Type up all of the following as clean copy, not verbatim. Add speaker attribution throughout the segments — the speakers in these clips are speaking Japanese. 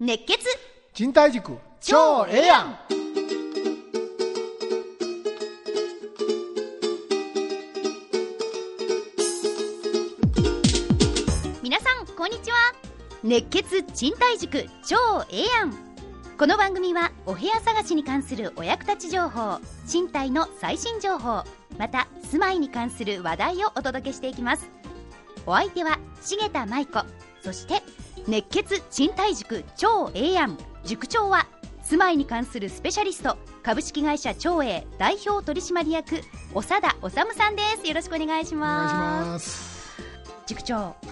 Speaker 1: 熱血
Speaker 2: 賃貸塾超ええやん。
Speaker 1: 皆さんこんにちは。熱血賃貸塾超ええやん。この番組はお部屋探しに関するお役立ち情報、賃貸の最新情報、また住まいに関する話題をお届けしていきます。お相手は重田舞子、そして熱血賃貸塾超ええやん塾長は住まいに関するスペシャリスト、株式会社長英代表取締役長田治さんです。よろしくお願いします。
Speaker 2: お願いします。
Speaker 1: 塾長、
Speaker 2: はい、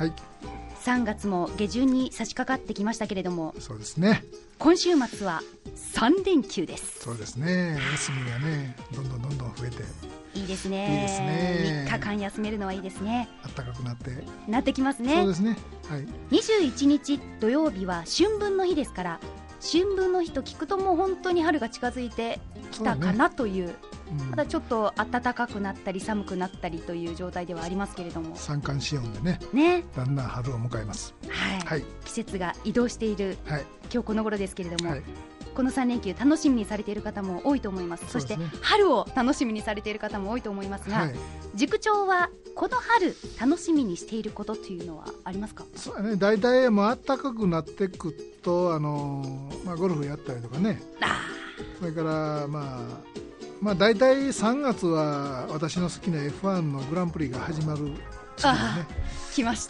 Speaker 1: 3月も下旬に差し掛かってきましたけれども、
Speaker 2: そうですね、
Speaker 1: 今週末は3連休です。
Speaker 2: そうですね、休みがねどんどん増えて
Speaker 1: いいですね。
Speaker 2: いいですね。
Speaker 1: 3日間休めるのはいいですね。
Speaker 2: 暖かくな
Speaker 1: ってきますね。
Speaker 2: そうですね、はい、
Speaker 1: 21日土曜日は春分の日ですから、春分の日と聞くともう本当に春が近づいてきたかなという、まだちょっと暖かくなったり寒くなったりという状態ではありますけれども、
Speaker 2: 三寒四温で ねだんだん春を迎えます、
Speaker 1: はい
Speaker 2: はい、
Speaker 1: 季節が移動している、はい、今日この頃ですけれども、はい、この3連休楽しみにされている方も多いと思います。そして春を楽しみにされている方も多いと思いますが、はい、塾長はこの春楽しみにしていることというのはありますか？
Speaker 2: そうね、だいたいもう暖かくなってくとゴルフやったりとかね、それからだいたい3月は私の好きな F1 のグランプリが始まる時期でね、
Speaker 1: 来ました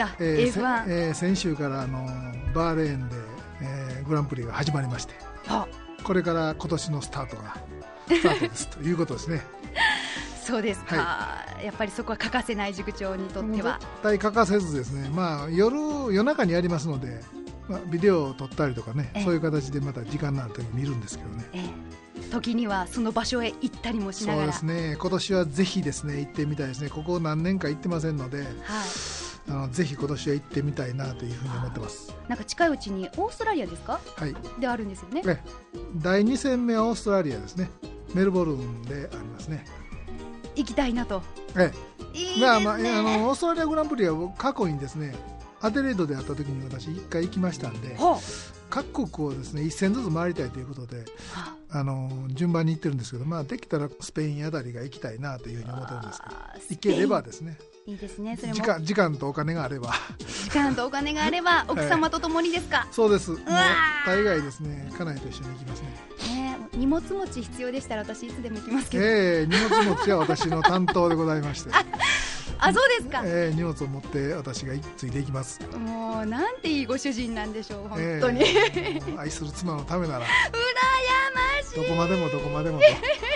Speaker 1: 、F1、
Speaker 2: 先週からバーレーンで、グランプリが始まりまして、これから今年のスタートですということですね。
Speaker 1: そうですか、はい、やっぱりそこは欠かせない塾長にとっては。
Speaker 2: 絶対欠かせずですね、夜中にやりますので、ビデオを撮ったりとかね、そういう形でまた時間のある時に見るんですけどね、
Speaker 1: 時にはその場所へ行ったりもしながら。
Speaker 2: そうですね、今年はぜひですね行ってみたいですね。ここ何年か行ってませんので、ぜひ今年は行ってみたいなというふうに思ってます。
Speaker 1: なんか近いうちにオーストラリアですか、
Speaker 2: はい、
Speaker 1: であるんですよね。
Speaker 2: 第2戦目はオーストラリアですね。メルボルンでありますね。
Speaker 1: 行きたいなと。いいですね。
Speaker 2: オーストラリアグランプリは過去にですねアデレードであった時に私1回行きましたんで、各国をですね1戦ずつ回りたいということで、順番に行ってるんですけど、できたらスペインあたりが行きたいなというふうに思ってるんですけど、行ければですね、
Speaker 1: いいですね。それも
Speaker 2: 時間とお金があれば
Speaker 1: 奥様と共にですか？
Speaker 2: そうです。もう大概ですね家内と一緒に行きますね。
Speaker 1: 荷物持ち必要でしたら私いつでも行きますけど、
Speaker 2: 荷物持ちは私の担当でございまして
Speaker 1: そうですか。
Speaker 2: 荷物を持って私がついていきます。
Speaker 1: もうなんていいご主人なんでしょう、本当に、
Speaker 2: 愛する妻のためなら
Speaker 1: 羨ましい。
Speaker 2: どこまでも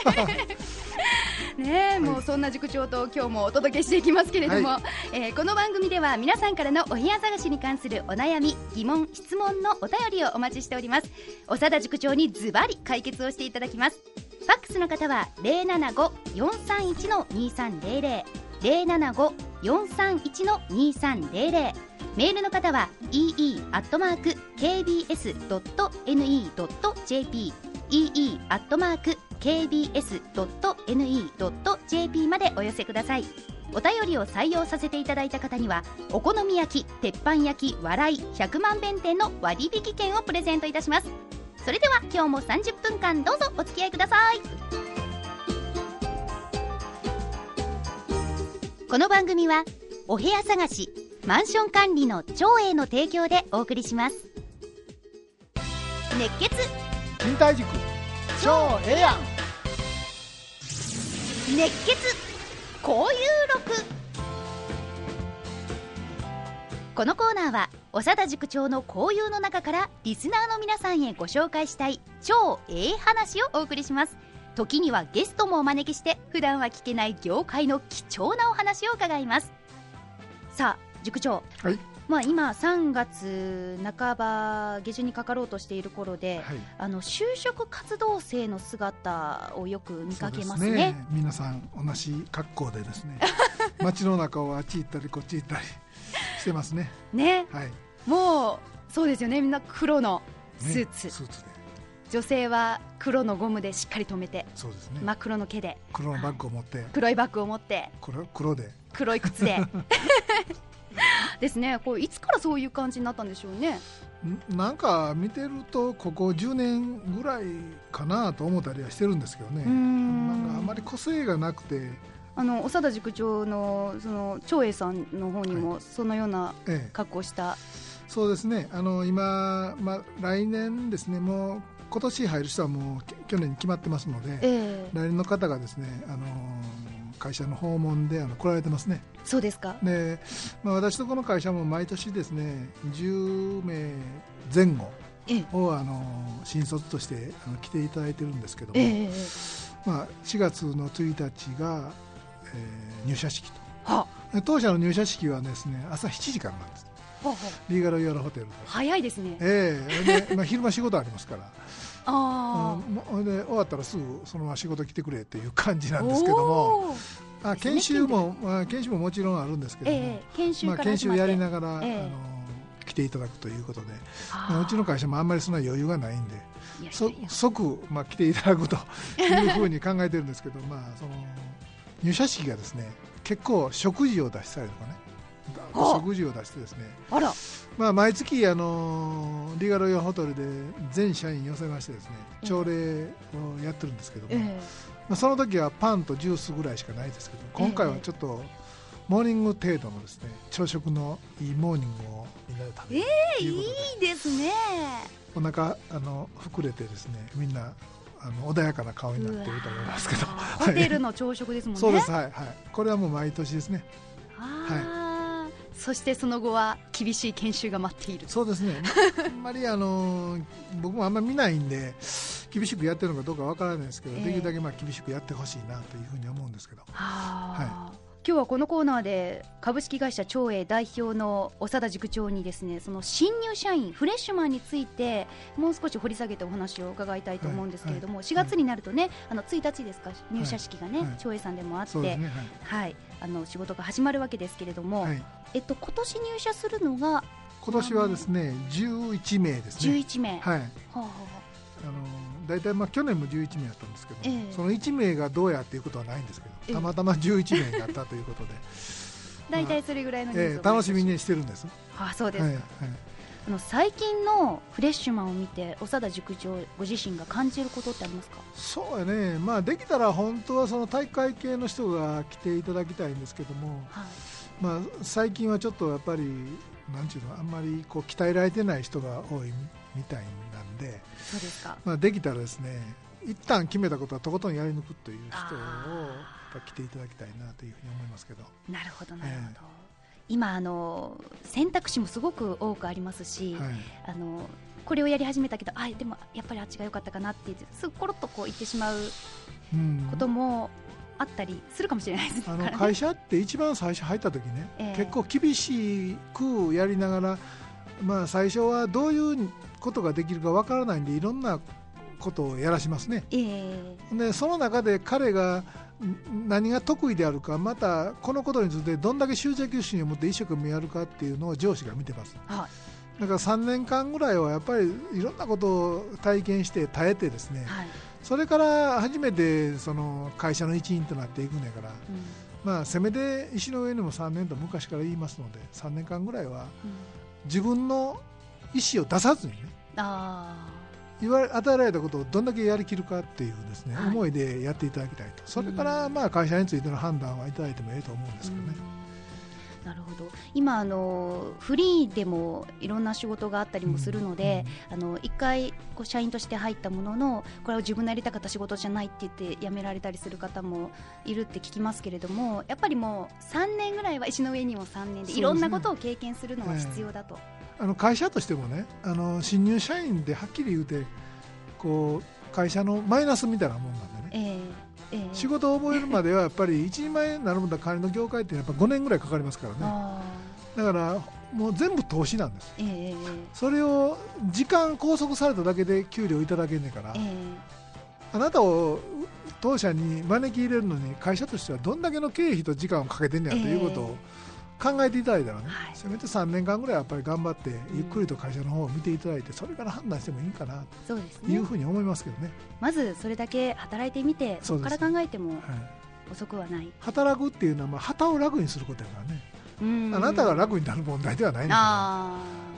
Speaker 1: ね、もうそんな塾長と今日もお届けしていきますけれども、この番組では皆さんからのお部屋探しに関するお悩み、疑問、質問のお便りをお待ちしております。長田塾長にズバリ解決をしていただきます。ファックスの方は 075-431-2300 075-431-2300、メールの方は ee@kbs.ne.jp ee@kbs.ne.jp までお寄せください。お便りを採用させていただいた方にはお好み焼き、鉄板焼き、笑い100万弁店の割引券をプレゼントいたします。それでは今日も30分間どうぞお付き合いください。この番組はお部屋探し、マンション管理の長英の提供でお送りします。熱血
Speaker 2: 賃貸塾超ええやん。
Speaker 1: 熱血交友録。このコーナーは長田塾長の交友の中からリスナーの皆さんへご紹介したい超ええ話をお送りします。時にはゲストもお招きして普段は聞けない業界の貴重なお話を伺います。さあ塾長、今3月半ば下旬にかかろうとしている頃で、就職活動生の姿をよく見かけますね。
Speaker 2: 皆さん同じ格好でですね街の中をあっち行ったりこっち行ったりしてますね。
Speaker 1: もうそうですよね。みんな黒のスーツ、で女性は黒のゴムでしっかり留めて、真っ黒の毛で
Speaker 2: 黒のバッグを持って、
Speaker 1: 黒いバッグを持って、
Speaker 2: 黒で黒
Speaker 1: い靴でですね。いつからそういう感じになったんでしょうね。
Speaker 2: なんか見てるとここ10年ぐらいかなと思ったりはしてるんですけどね。なんかあまり個性がなくて、
Speaker 1: 長田塾長のその長英さんの方にもそのような格好をした、
Speaker 2: そうですね。今、来年ですね、もう今年入る人はもう去年に決まってますので、来年の方がですね、会社の訪問で来られてますね。
Speaker 1: そうですか。
Speaker 2: で、私とこの会社も毎年ですね10名前後を新卒として来ていただいてるんですけども、4月の1日が、入社式と、当社の入社式はですね朝7時からなんです。リーガロイヤルホテルで
Speaker 1: 早いですね。
Speaker 2: で昼間仕事ありますからで終わったらすぐそのまま仕事来てくれっていう感じなんですけども、研修ももちろんあるんですけども、研修やりながら来ていただくということで、うちの会社もあんまりそんな余裕がないんで即来ていただくというふうに考えてるんですけどその入社式がですね結構食事を出したりとかね、食事を出してですね、毎月リーガロイヤルホテルで全社員寄せましてですね朝礼をやってるんですけども、その時はパンとジュースぐらいしかないですけど、今回はちょっとモーニング程度のですね朝食のいいモーニングをみんなで食べるということで、
Speaker 1: いいですね。
Speaker 2: お腹膨れてですねみんな穏やかな顔になっていると思いますけど、
Speaker 1: ホテルの朝食ですもんね。
Speaker 2: そうです、これはもう毎年ですね。
Speaker 1: そしてその後は厳しい研修が待っている。
Speaker 2: そうですね。あんまり僕もあんまり見ないんで厳しくやってるのかどうかわからないですけど、できるだけ厳しくやってほしいなというふうに思うんですけど、
Speaker 1: 今日はこのコーナーで株式会社長英代表の長田塾長にですねその新入社員フレッシュマンについてもう少し掘り下げてお話を伺いたいと思うんですけれども、4月になるとね1日ですか入社式がね、長英さんでもあって、仕事が始まるわけですけれども、今年入社するのが
Speaker 2: 今年はですね11名ですね。
Speaker 1: 11名、
Speaker 2: 大体去年も11名だったんですけど、その1名がどうやっていうことはないんですけど、たまたま11名だったということで
Speaker 1: 大体それぐらいの人数
Speaker 2: 楽しみにしてるんです。
Speaker 1: そうですか。最近のフレッシュマンを見て長田塾長ご自身が感じることってありますか？
Speaker 2: そうやね、できたら本当はその体育会系の人が来ていただきたいんですけども、最近はちょっとやっぱりなんていうのあんまり鍛えられてない人が多いみたいなんで、
Speaker 1: そうですか。
Speaker 2: できたらですね一旦決めたことはとことんやり抜くという人を来ていただきたいなというふうに思いますけど。
Speaker 1: なるほどなるほど。今選択肢もすごく多くありますし、これをやり始めたけどでもやっぱりあっちが良かったかなって言ってすぐコロッと言ってしまうこともあったりするかもしれないですね。
Speaker 2: 会社って一番最初入った時ね、結構厳しくやりながら、最初はどういうことができるかわからないんでいろんなことをやらしますね。でその中で彼が何が得意であるか、またこのことについてどんだけ執着心を持って一生懸命やるかっていうのを上司が見てます。だから3年間ぐらいはやっぱりいろんなことを体験して耐えてですね、それから初めてその会社の一員となっていくんだから、せめて石の上にも3年と昔から言いますので、3年間ぐらいは自分の意思を出さずにね、与えられたことをどんだけやりきるかっていうですね、思いでやっていただきたいと。それから会社についての判断はいただいてもいいと思うんですけどね。
Speaker 1: なるほど。今フリーでもいろんな仕事があったりもするので、一回社員として入ったもののこれは自分のやりたかった仕事じゃないって言って辞められたりする方もいるって聞きますけれども、やっぱりもう3年ぐらいは石の上にも3年でいろんなことを経験するのは必要だと。
Speaker 2: 会社としてもね、新入社員ではっきり言うて会社のマイナスみたいなもんなんでね、仕事を覚えるまではやっぱり一人前になるまで管理の業界ってやっぱ5年ぐらいかかりますからね。だからもう全部投資なんです、それを時間拘束されただけで給料いただけんねんから、あなたを当社に招き入れるのに会社としてはどんだけの経費と時間をかけてんねやということを考えていただいたらね、せめて3年間ぐらいやっぱり頑張ってゆっくりと会社の方を見ていただいて、それから判断してもいいかなというふうに思いますけどね。
Speaker 1: まずそれだけ働いてみて、そこから考えても遅くはない。働
Speaker 2: くっていうのは旗を楽にすることだからね、あなたが楽になる問題ではないのか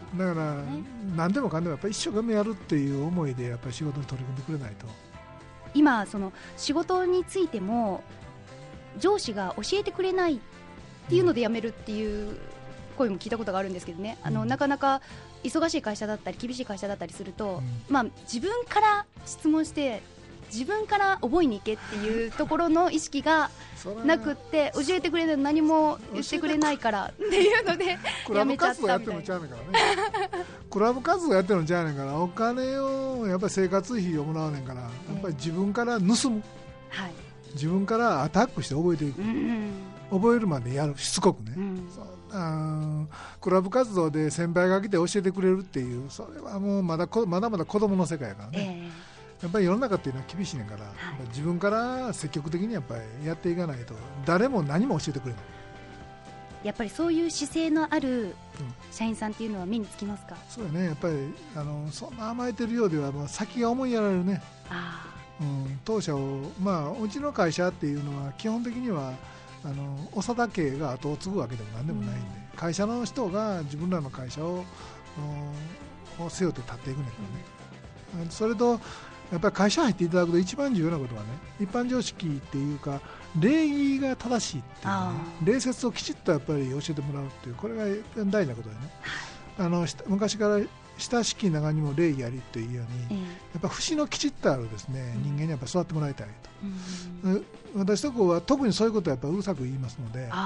Speaker 2: だから何でもかんでもやっぱり一生懸命やるっていう思いでやっぱり仕事に取り組んでくれないと。
Speaker 1: 今その仕事についても上司が教えてくれないっていうので辞めるっていう声も聞いたことがあるんですけどね、なかなか忙しい会社だったり厳しい会社だったりすると、自分から質問して自分から覚えに行けっていうところの意識がなくって教えてくれない、何も言ってくれないからっていうのでやめちゃったみたいな。
Speaker 2: クラブ活動やってるのちゃうねんから、お金をやっぱり生活費をもらうねんから、やっぱり自分から盗む、自分からアタックして覚えていく、覚えるまでやる、しつこくね、クラブ活動で先輩が来て教えてくれるっていう、それはもうまだまだ子供の世界やからね、やっぱり世の中っていうのは厳しいねんから、自分から積極的にやっぱりやっていかないと誰も何も教えてくれない。
Speaker 1: やっぱりそういう姿勢のある社員さんっていうのは目につきますか？
Speaker 2: そうやね、やっぱりそんな甘えてるようでは先が思いやられるね。当社を、うちの会社っていうのは基本的には長田家が後を継ぐわけでも何でもないんで、会社の人が自分らの会社を背負って立っていくんだけどね、それとやっぱり会社入っていただくと一番重要なことはね、一般常識っていうか礼儀が正しいっていうね、礼節をきちっとやっぱり教えてもらうっていう、これが大事なことでね、昔から親しき中にも礼儀ありというように、やっぱ節のきちっとあるですね、人間にやっぱ育ってもらいたいと、私とこは特にそういうことをやっぱうるさく言いますので、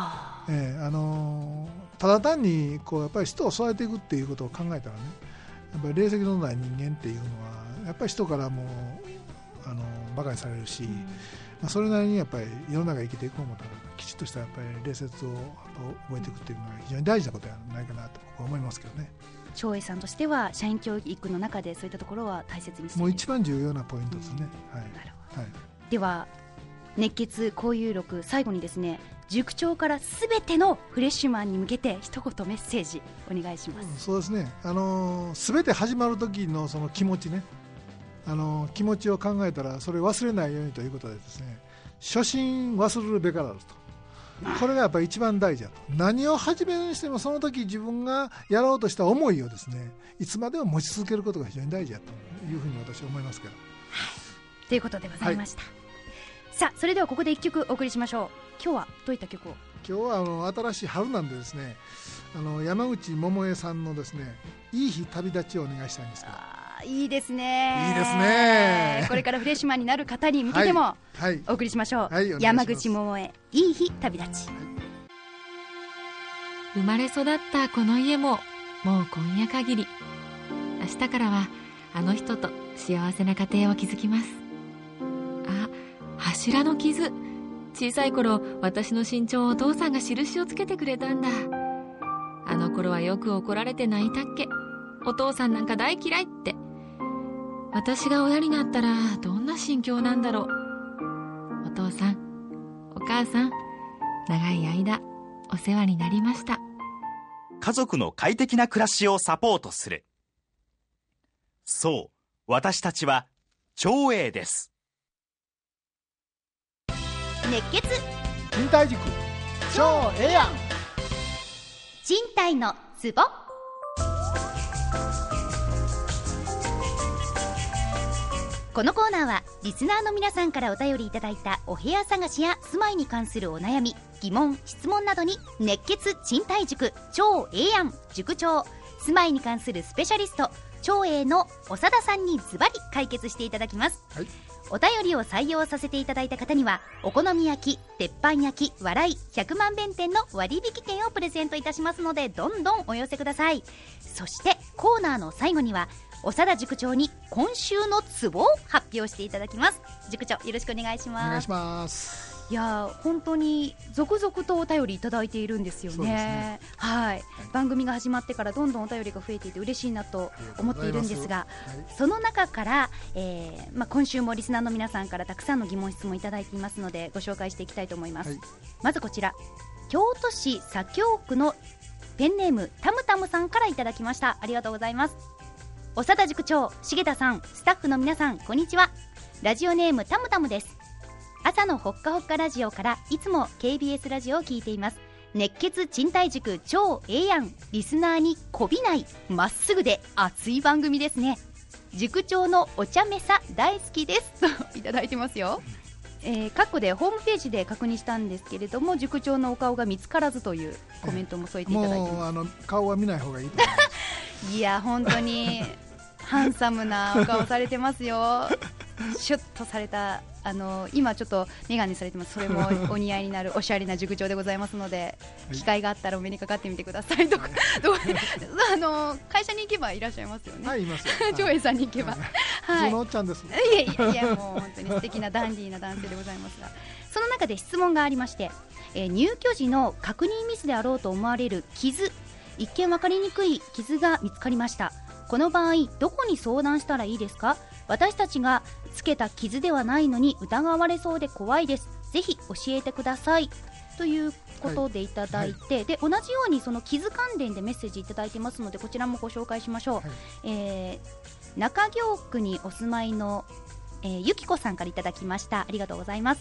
Speaker 2: ただ単にこうやっぱり人を育てていくっていうことを考えたらね、やっぱり礼節のない人間っていうのはやっぱり人からも馬鹿にされるし、それなりにやっぱり世の中生きていく思ったらきちっとしたやっぱり礼節を覚えていくっていうのが非常に大事なことじゃないかなと僕は思いますけどね。
Speaker 1: 長英さんとしては社員教育の中でそういったところは大切にしている、
Speaker 2: もう一番重要なポイントですね。
Speaker 1: では熱血交友録、最後にですね、塾長からすべてのフレッシュマンに向けて一言メッセージお願いします。
Speaker 2: そうですね、すべて始まる時のその気持ちね、気持ちを考えたらそれを忘れないようにということでですね、初心忘れるべからずと、これがやっぱり一番大事だと。何を始めるにしてもその時自分がやろうとした思いをですね、いつまでも持ち続けることが非常に大事だというふうに私は思いますけど、
Speaker 1: ということでございました、さあそれではここで1曲お送りしましょう。今日はどういった曲を？
Speaker 2: 今日は新しい春なんでですね、山口百恵さんのですね、いい日旅立ちをお願いしたいんですけど。
Speaker 1: いいですね、
Speaker 2: いいですね。
Speaker 1: これからフレッシュマンになる方に向けてもお送りしましょう、山口百恵、いい日旅立ち。
Speaker 3: 生まれ育ったこの家ももう今夜限り。明日からはあの人と幸せな家庭を築きます。柱の傷、小さい頃私の身長をお父さんが印をつけてくれたんだ。あの頃はよく怒られて泣いたっけ。お父さんなんか大嫌いって。私が親になったらどんな心境なんだろう。お父さん、お母さん、長い間お世話になりました。
Speaker 4: 家族の快適な暮らしをサポートする。そう、私たちは長英です。
Speaker 1: 熱血
Speaker 2: 賃貸塾超ええやん。
Speaker 1: 賃貸のツボ。このコーナーはリスナーの皆さんからお便りいただいたお部屋探しや住まいに関するお悩み、疑問、質問などに熱血賃貸塾超ええやん塾長、住まいに関するスペシャリスト長英の長田さんにズバリ解決していただきます、お便りを採用させていただいた方にはお好み焼き、鉄板焼き、笑い100万弁店の割引券をプレゼントいたしますので、どんどんお寄せください。そしてコーナーの最後には長田塾長に今週のツボを発表していただきます。塾長、よろしくお願いします。
Speaker 2: お願いします。
Speaker 1: いや本当に続々とお便りいただいているんですよ ね、番組が始まってからどんどんお便りが増えていて嬉しいなと思っているんですが、その中から、今週もリスナーの皆さんからたくさんの疑問質問いただいていますのでご紹介していきたいと思います、まずこちら、京都市左京区のペンネームたむたむさんからいただきました。ありがとうございます。長田塾長、重田さん、スタッフの皆さん、こんにちは。ラジオネームたむたむです。朝のほっかほっかラジオからいつも KBS ラジオを聞いています。 熱血賃貸塾超ええやん、リスナーにこびないまっすぐで熱い番組ですね。塾長のお茶目さ大好きですといただいてますよ。カッコでホームページで確認したんですけれども、塾長のお顔が見つからずというコメントも添えていただいてます。
Speaker 2: もう顔は見ない方がいいと思います
Speaker 1: いや本当にハンサムなお顔されてますよ。シュッとされた今ちょっと眼鏡されてます。それもお似合いになるおしゃれな塾長でございますので、はい、機会があったらお目にかかってみてくださいとか、はい、会社に行けばいらっしゃいますよね。
Speaker 2: はい、いますよ。
Speaker 1: 長英さんに行けば、
Speaker 2: 普通のおっちゃんです。
Speaker 1: いやもう本当に素敵なダンディーな男性でございますが、その中で質問がありまして、入居時の確認ミスであろうと思われる傷、一見分かりにくい傷が見つかりました。この場合どこに相談したらいいですか？私たちがつけた傷ではないのに疑われそうで怖いです。ぜひ教えてくださいということでいただいて、はい、で同じようにその傷関連でメッセージいただいてますので、こちらもご紹介しましょう。はい、中京区にお住まいの、ゆきこさんからいただきました。ありがとうございます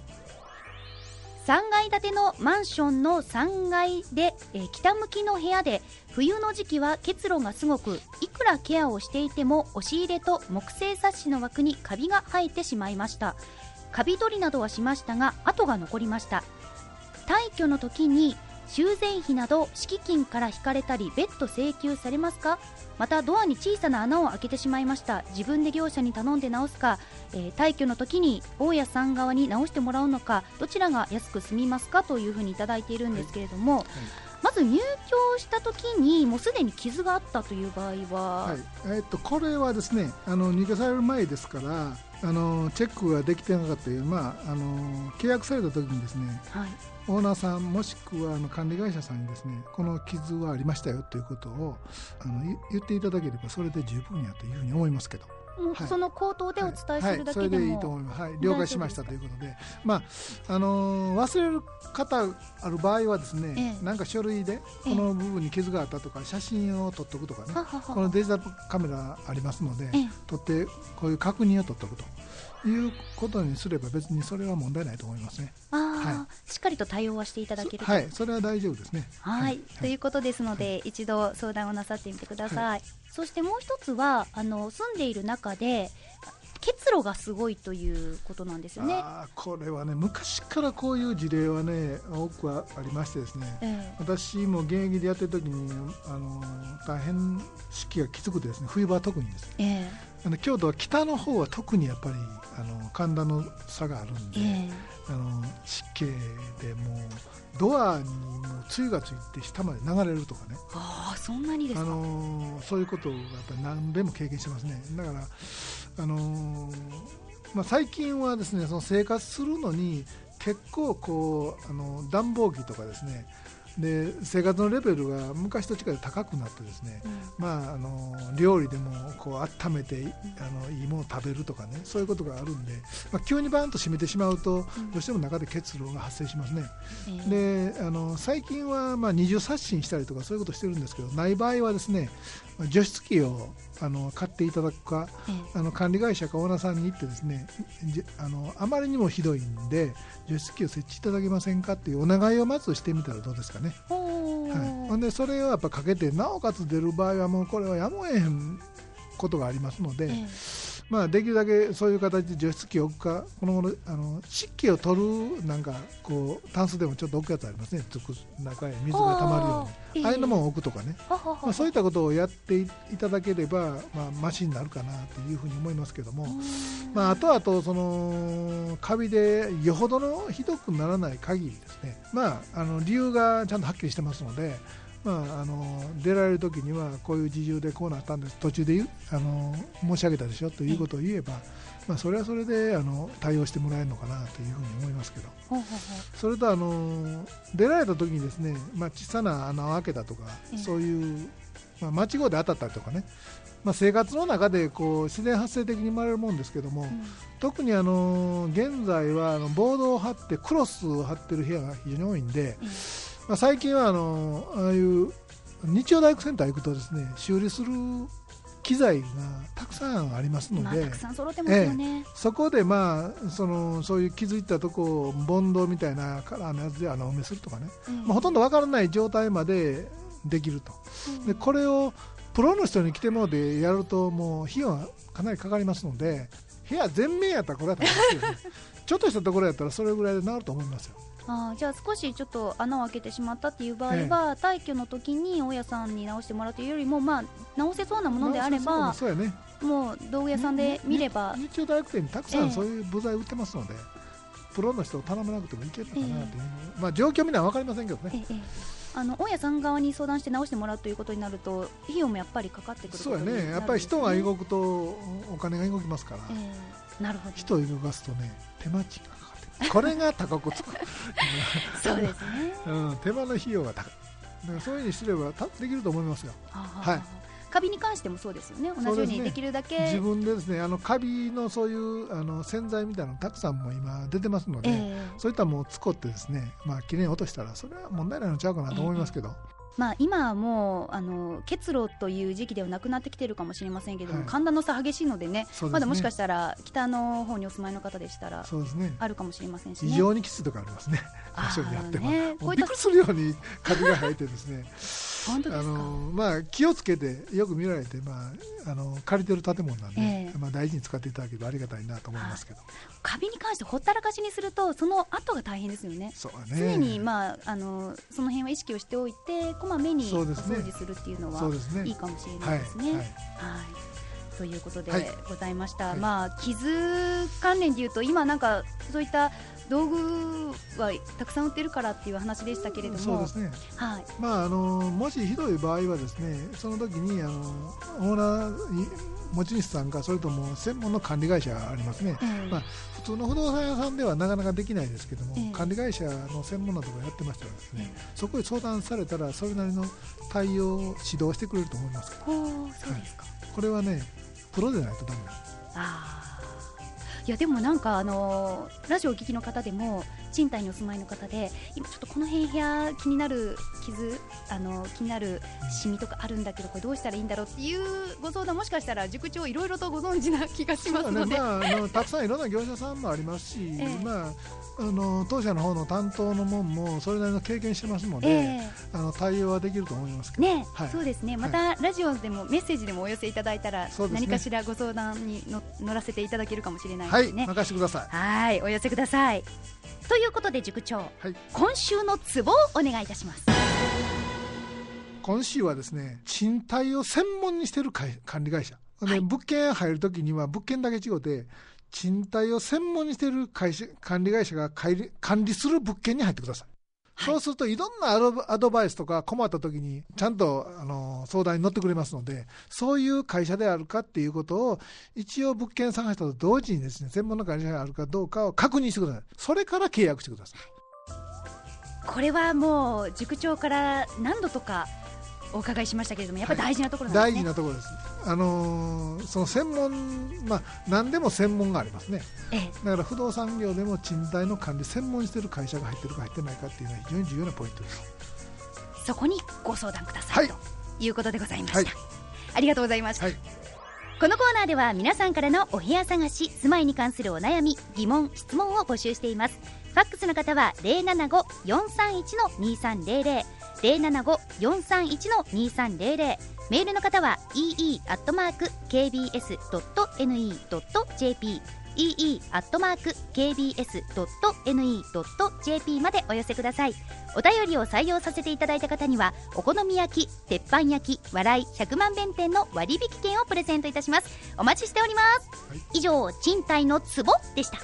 Speaker 1: 。3階建てのマンションの3階で、北向きの部屋で、冬の時期は結露がすごく、いくらケアをしていても押し入れと木製サッシの枠にカビが生えてしまいました。カビ取りなどはしましたが跡が残りました。退去の時に修繕費など敷金から引かれたり別途請求されますか？またドアに小さな穴を開けてしまいました。自分で業者に頼んで直すか、退去の時に大家さん側に直してもらうのか、どちらが安く済みますかというふうにいただいているんですけれども、はいはい、まず入居した時にもうすでに傷があったという場合は、
Speaker 2: はい、これはですね、入居される前ですからチェックができてなかったという、契約された時にですね、はい、オーナーさんもしくは管理会社さんにですね、この傷はありましたよということを言っていただければそれで十分やというふうに思いますけど、
Speaker 1: はい、その口頭でお伝えするだけでも、はい、
Speaker 2: それでいいと思います。はい、了解しましたということで、忘れる方ある場合はですね、なんか書類でこの部分に傷があったとか写真を撮っとくとかね、このデジタルカメラありますので、撮ってこういう確認を取っておくということにすれば別にそれは問題ないと思いますね。
Speaker 1: はい、しっかりと対応はしていただけると、
Speaker 2: はい、それは大丈夫ですね。
Speaker 1: はい、ということですので、はい、一度相談をなさってみてください。はい、そしてもう一つは住んでいる中で結露がすごいということなんですよね。
Speaker 2: これはね、昔からこういう事例はね多くありましてですね、私も現役でやってる時に大変湿気がきつくてですね、冬場は特にですね、京都は北の方は特にやっぱり寒暖の差があるんで、湿気でもうドアにもう露がついて下まで流れるとかね、
Speaker 1: そんなにですか？
Speaker 2: そういうことをやっぱり何べも経験してますね。だから最近はですね、その生活するのに結構こう暖房機とかですね、で生活のレベルが昔と違って高くなってですね、料理でもこう温めていいものを食べるとかね、そういうことがあるんで、急にバーンと閉めてしまうと、どうしても中で結露が発生しますね。で最近は二重刷新したりとかそういうことをしてるんですけど、ない場合はですね、除湿機を買っていただくか、管理会社かオーナーさんに行ってですね、あまりにもひどいんで除湿機を設置いただけませんかっていうお願いをまずしてみたらどうですかね。はい、でそれをやっぱかけて、なおかつ出る場合はもうこれはやむを得へんことがありますので、できるだけそういう形で除湿機を置くか、この頃湿気を取るなんかこうタンスでもちょっと置くやつありますね、中へ水が溜まるように、ああいうのも置くとかね、そういったことをやっていただければマシになるかなというふうに思いますけども、あとそのカビでよほどのひどくならない限りですね、理由がちゃんとはっきりしてますので、出られるときにはこういう事情でこうなったんです、途中で申し上げたでしょということを言えば、それはそれで対応してもらえるのかなというふうに思いますけど、それと出られたときにですね、小さな穴を開けたとか、そういう、間違いで当たったりとかね、生活の中でこう自然発生的に生まれるもんですけども、特に現在はボードを貼ってクロスを貼ってる部屋が非常に多いんで、最近はああいう日曜大工センター行くとですね、修理する機材がたくさんありますので、
Speaker 1: たくさん揃ってますよね。
Speaker 2: そこでそういう気づいたとこをボンドみたいなカラーのやつで埋めするとかね、ほとんどわからない状態までできると。でこれをプロの人に来てもらってやるともう費用がかなりかかりますので、部屋全面やったらこれは大変ですよねちょっとしたところやったらそれぐらいで治ると思いますよ。
Speaker 1: じゃあ少しちょっと穴を開けてしまったっていう場合は、退去の時に大家さんに直してもらうというよりも、直せそうなものであれば、
Speaker 2: そうやね、
Speaker 1: もう道具屋さんで見れば、
Speaker 2: 日曜大工店にたくさんそういう部材売ってますので、プロの人を頼まなくてもいけるのかなという、状況見なら分かりませんけどね。
Speaker 1: 大家さん側に相談して直してもらうということになると費用もやっぱりかかってくることになるんですね。
Speaker 2: そうやね、やっぱり人が動くとお金が動きますから、
Speaker 1: なるほど。
Speaker 2: 人を動かすとね、手間賃がかかってくるこれが高くつく
Speaker 1: そうですね、
Speaker 2: 手間の費用が高い。だからそういうふうにすればできると思いますよ。はい、
Speaker 1: カビに関してもそうですよね。同じようにできるだけ、
Speaker 2: 自分でですね、カビのそういう洗剤みたいなのたくさんも今出てますので、そういったものを使ってですね、きれいに落としたらそれは問題ないのちゃうかなと思いますけど、
Speaker 1: 今はもう結露という時期ではなくなってきてるかもしれませんけども、寒暖の差激しいのでね、まだもしかしたら北の方にお住まいの方でしたらあるかもしれませんしね。
Speaker 2: 異常にきついとかありますね。場所によっては
Speaker 1: こういった
Speaker 2: びっくりするようにカビが生えてですね
Speaker 1: 本当ですか。
Speaker 2: 気をつけてよく見られて、借りてる建物なんで、大事に使っていただければありがたいなと思いますけど、
Speaker 1: カビに関してほったらかしにするとその後が大変ですよね。
Speaker 2: そうね、
Speaker 1: 常に、その辺は意識をしておいてこまめにお掃除するっていうのはいいかもしれないですね。ということでございました。傷関連でいうと今なんかそういった道具はたくさん売ってるからっていう話でしたけれども、
Speaker 2: そうですね、もしひどい場合はですね、その時にオーナー持ち主さんか、それとも専門の管理会社ありますね、普通の不動産屋さんではなかなかできないですけども、管理会社の専門なところやってましたらですね、そこに相談されたらそれなりの対応を指導してくれると思いますけど、
Speaker 1: そうですか。
Speaker 2: これはね、プロでないとダメなんです。
Speaker 1: いやでもなんかラジオをお聞きの方でも賃貸にお住まいの方で今ちょっとこの辺部屋気になる傷気になるシミとかあるんだけどこれどうしたらいいんだろうっていうご相談もしかしたら塾長いろいろとご存知な気がしますので、
Speaker 2: たくさんいろんな業者さんもありますし、当社の方の担当のもんもそれなりの経験してますので、対応はできると思いますけど、
Speaker 1: そうですね、またラジオでもメッセージでもお寄せいただいたら、何かしらご相談に乗らせていただけるかもしれないですね。
Speaker 2: 任せてください。
Speaker 1: はい、お寄せください。ということで塾長、今週のツボをお願いいたします。
Speaker 2: 今週はですね、賃貸を専門にしている管理会社、物件入るときには物件だけ違うて、賃貸を専門にしている管理会社が管理する物件に入ってください。そうするといろんなアドバイスとか困った時にちゃんと相談に乗ってくれますので、そういう会社であるかっていうことを一応物件探したと同時にですね、専門の会社があるかどうかを確認してください。それから契約してください。
Speaker 1: これはもう塾長から何度とかお伺いしましたけれども、やっぱり大事なところなんですね。
Speaker 2: 大事なところです。その専門、何でも専門がありますね。だから不動産業でも賃貸の管理専門にしている会社が入ってるか入ってないかっていうのは非常に重要なポイントです。
Speaker 1: そこにご相談ください、ということでございました。ありがとうございました。このコーナーでは皆さんからのお部屋探し、住まいに関するお悩み、疑問、質問を募集しています。ファックスの方は 075-431-2300 075-431-2300、メールの方は ee@kbs.ne.jp ee@kbs.ne.jp までお寄せください。お便りを採用させていただいた方にはお好み焼き、鉄板焼き、笑い100万弁店の割引券をプレゼントいたします。お待ちしております。以上、賃貸のツボでした。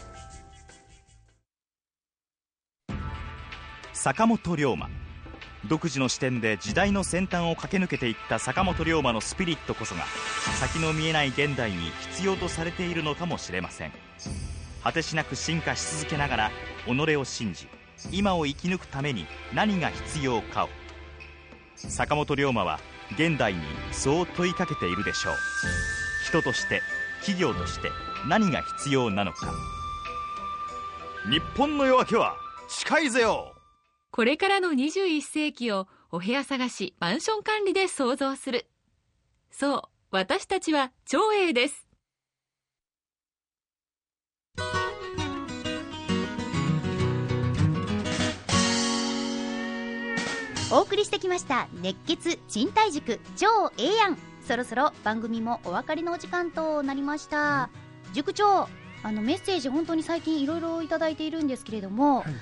Speaker 4: 坂本龍馬、独自の視点で時代の先端を駆け抜けていった坂本龍馬のスピリットこそが先の見えない現代に必要とされているのかもしれません。果てしなく進化し続けながら己を信じ、今を生き抜くために何が必要かを、坂本龍馬は現代にそう問いかけているでしょう。人として、企業として何が必要なのか。日本の夜明けは近いぜよ。
Speaker 3: これからの21世紀をお部屋探し、マンション管理で想像する。そう、 私たちは長英です。
Speaker 1: お送りしてきました熱血賃貸塾超ええやん。そろそろ番組もお別れのお時間となりました。塾長、メッセージ本当に最近いろいろいただいているんですけれども、はい、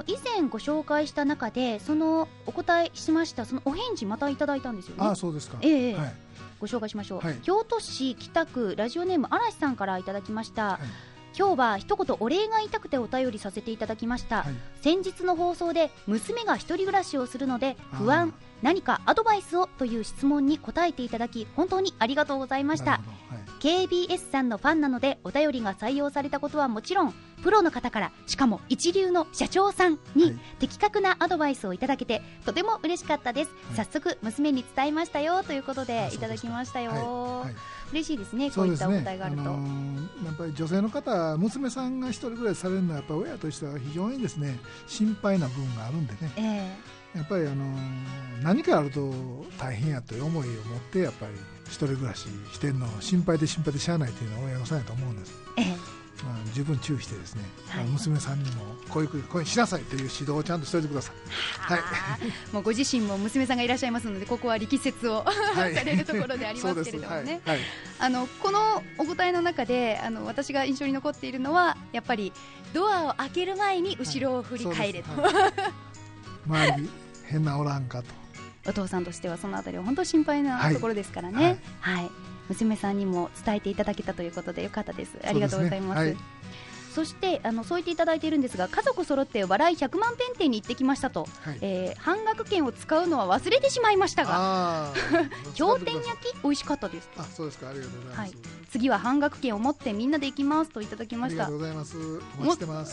Speaker 1: 以前ご紹介した中でそのお答えしましたそのお返事またいただいたんですよね。
Speaker 2: あ、そうですか。
Speaker 1: はい、ご紹介しましょう。はい、京都市北区ラジオネーム嵐さんからいただきました。はい、今日は一言お礼が言いたくてお便りさせていただきました。はい、先日の放送で娘が一人暮らしをするので不安、何かアドバイスをという質問に答えていただき本当にありがとうございました。はい、KBS さんのファンなのでお便りが採用されたことはもちろん、プロの方から、しかも一流の社長さんに的確なアドバイスをいただけてとても嬉しかったです。はい、早速娘に伝えましたよということでいただきましたよ。はいはい、嬉しいですね、こういったお答えがあると。
Speaker 2: やっぱり女性の方、娘さんが一人暮らしされるのはやっぱり親としては非常にですね心配な部分があるんでね、やっぱり何かあると大変やという思いを持ってやっぱり一人暮らししてるのを心配でしゃあないというのは親御さんやと思うんです。十分注意してですね、はい、娘さんにもこういうふうにしなさいという指導をちゃんとしておいてください。はい、
Speaker 1: もうご自身も娘さんがいらっしゃいますのでここは力説を、はい、されるところでありますけれどもね、はいはい、このお答えの中で私が印象に残っているのはやっぱりドアを開ける前に後ろを振り返れと、
Speaker 2: 周り変なおらんかと。
Speaker 1: お父さんとしてはそのあたりは本当に心配なところですからね。はい、娘さんにも伝えていただけたということでよかったです。ありがとうございます。はい、そしてそう言っていただいているんですが、家族揃って笑い100万遍店に行ってきましたと、はい、半額券を使うのは忘れてしまいましたが氷点焼き美味しかったです。
Speaker 2: あ、そうですか。ありがとうございます。はい、
Speaker 1: 次は半額券を持ってみんなで行きますといただきました。
Speaker 2: ありがとうございます。お待ちしてます。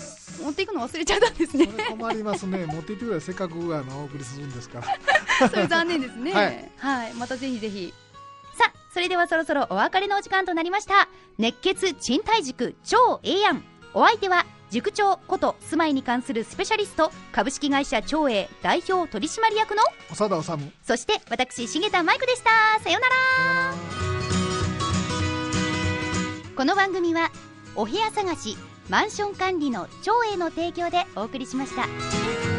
Speaker 1: 持っていくの忘れちゃったんですね。
Speaker 2: それ困りますね。持っていってくれせっかくお送りするんですから
Speaker 1: それ残念ですね。はい、はい、またぜひぜひ。さあ、それではそろそろお別れのお時間となりました。熱血賃貸塾超ええやん。お相手は塾長こと住まいに関するスペシャリスト株式会社長英代表取締役の
Speaker 2: 長田治、
Speaker 1: そして私重田舞子でした。さようなら。この番組はお部屋探しマンション管理の長英の提供でお送りしました。